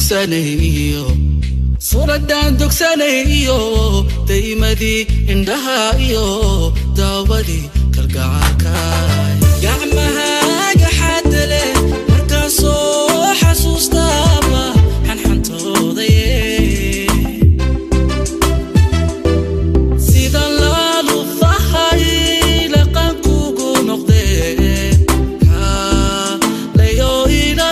dugsanayyo suuradan dugsanayyo daymadii indhaha iyo daawadi kalgacalka gacmahaaga xadda leh markaan soo xasuustaaba xanxantoodaye sidan laalu fahay laqankugu noqdee kaalayo ila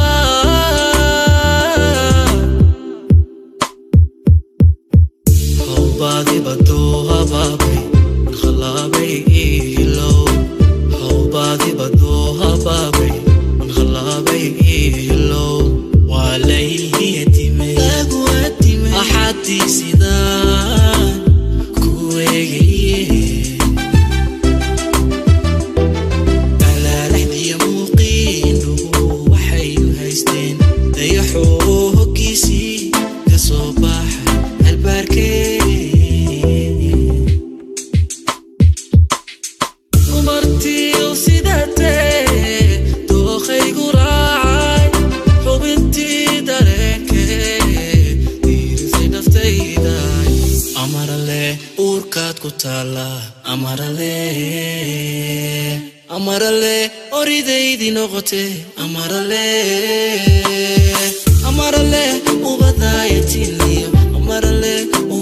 بعدي بدوها بابي خلابي إيلو هو بعدي بدوها بابي خلابي إيلو وعليه يتيمي أحدي سيدان كويجي على لحدي موقين وحي هايستين ديحوه كيسي كصباح البركة amarale oridaydi noqote amarale ubadayatiliyo amarale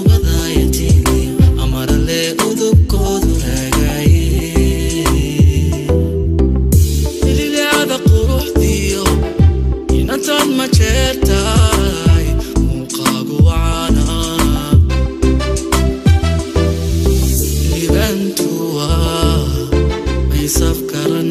udubkoodu raagaye ililacada quruxdiyo inantaad ma jeertaay muuqaagu wacaana libantuwa may safkara